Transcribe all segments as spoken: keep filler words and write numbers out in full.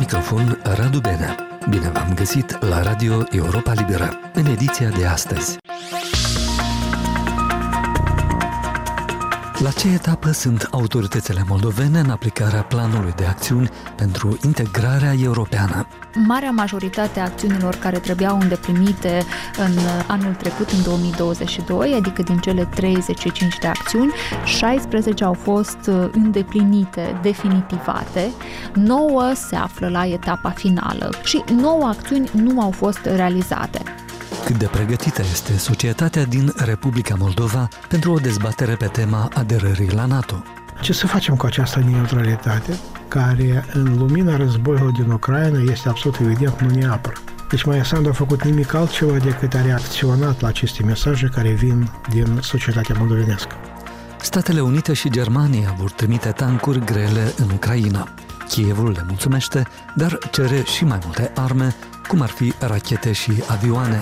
microfon Radu Benea. Bine v-am găsit la Radio Europa Liberă, în ediția de astăzi. La ce etapă sunt autoritățile moldovene în aplicarea planului de acțiuni pentru integrarea europeană? Marea majoritate a acțiunilor care trebuiau îndeplinite în anul trecut, în două mii douăzeci și doi, adică din cele treizeci și cinci de acțiuni, șaisprezece au fost îndeplinite, definitivate, nouă se află la etapa finală și nouă acțiuni nu au fost realizate. Cât de pregătită este societatea din Republica Moldova pentru o dezbatere pe tema aderării la NATO? Ce să facem cu această neutralitate, care în lumina războiului din Ucraina este absolut evident nu ne apără? Deci Maia Sandu a făcut nimic altceva decât a reacționat la aceste mesaje care vin din societatea moldovenească. Statele Unite și Germania vor trimite tancuri grele în Ucraina. Kievul le mulțumește, dar cere și mai multe arme, cum ar fi rachete și avioane.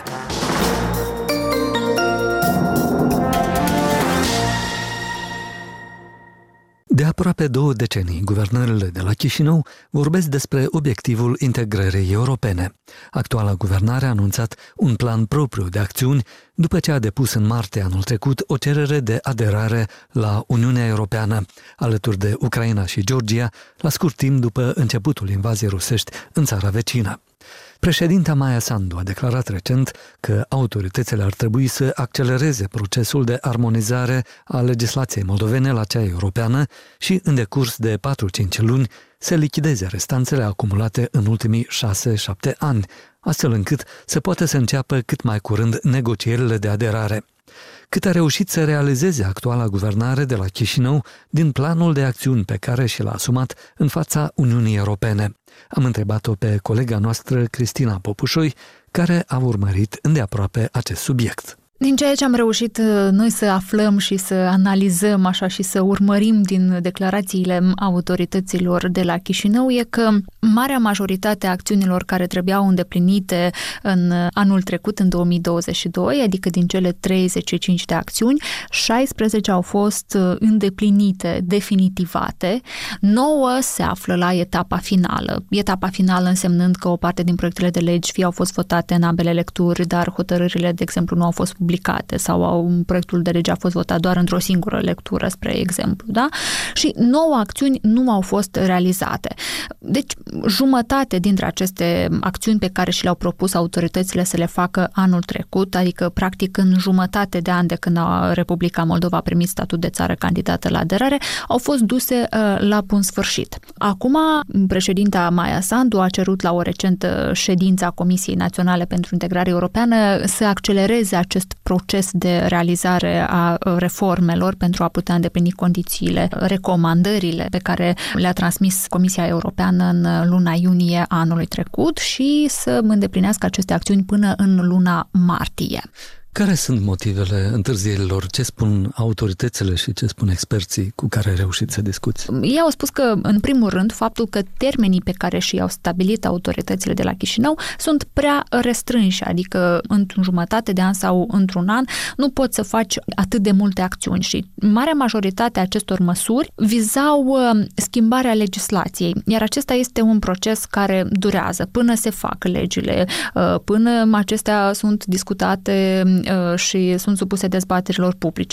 De aproape două decenii, guvernările de la Chișinău vorbesc despre obiectivul integrării europene. Actuala guvernare a anunțat un plan propriu de acțiuni după ce a depus în martie anul trecut o cerere de aderare la Uniunea Europeană, alături de Ucraina și Georgia, la scurt timp după începutul invaziei rusești în țara vecină. Președinta Maia Sandu a declarat recent că autoritățile ar trebui să accelereze procesul de armonizare a legislației moldovene la cea europeană și, în decurs de patru-cinci luni, să lichideze restanțele acumulate în ultimii șase șapte ani, astfel încât să poată să înceapă cât mai curând negocierile de aderare. Cât a reușit să realizeze actuala guvernare de la Chișinău din planul de acțiuni pe care și l-a asumat în fața Uniunii Europene? Am întrebat-o pe colega noastră, Cristina Popușoi, care a urmărit îndeaproape acest subiect. Din ceea ce am reușit noi să aflăm și să analizăm așa și să urmărim din declarațiile autorităților de la Chișinău e că marea majoritate a acțiunilor care trebuiau îndeplinite în anul trecut, în două mii douăzeci și doi, adică din cele treizeci și cinci de acțiuni, șaisprezece au fost îndeplinite, definitivate, nouă se află la etapa finală. Etapa finală însemnând că o parte din proiectele de legi fie au fost votate în ambele lecturi, dar hotărârile, de exemplu, nu au fost publicate sau au, proiectul de lege a fost votat doar într-o singură lectură, spre exemplu, da? Și nouă acțiuni nu au fost realizate. Deci, jumătate dintre aceste acțiuni pe care și le-au propus autoritățile să le facă anul trecut, adică, practic, în jumătate de an de când Republica Moldova a primit statut de țară candidată la aderare, au fost duse uh, la bun sfârșit. Acum, președinta Maia Sandu a cerut la o recentă ședință a Comisiei Naționale pentru Integrare Europeană să accelereze acest proces de realizare a reformelor pentru a putea îndeplini condițiile, recomandările pe care le-a transmis Comisia Europeană în luna iunie a anului trecut și să îndeplinească aceste acțiuni până în luna martie. Care sunt motivele întârzierilor? Ce spun autoritățile și ce spun experții cu care ai reușit să discuți? Ei au spus că, în primul rând, faptul că termenii pe care și-au stabilit autoritățile de la Chișinău sunt prea restrânși, adică într-un jumătate de an sau într-un an nu poți să faci atât de multe acțiuni și marea majoritate a acestor măsuri vizau schimbarea legislației, iar acesta este un proces care durează până se fac legile, până acestea sunt discutate și sunt supuse dezbaterilor publice.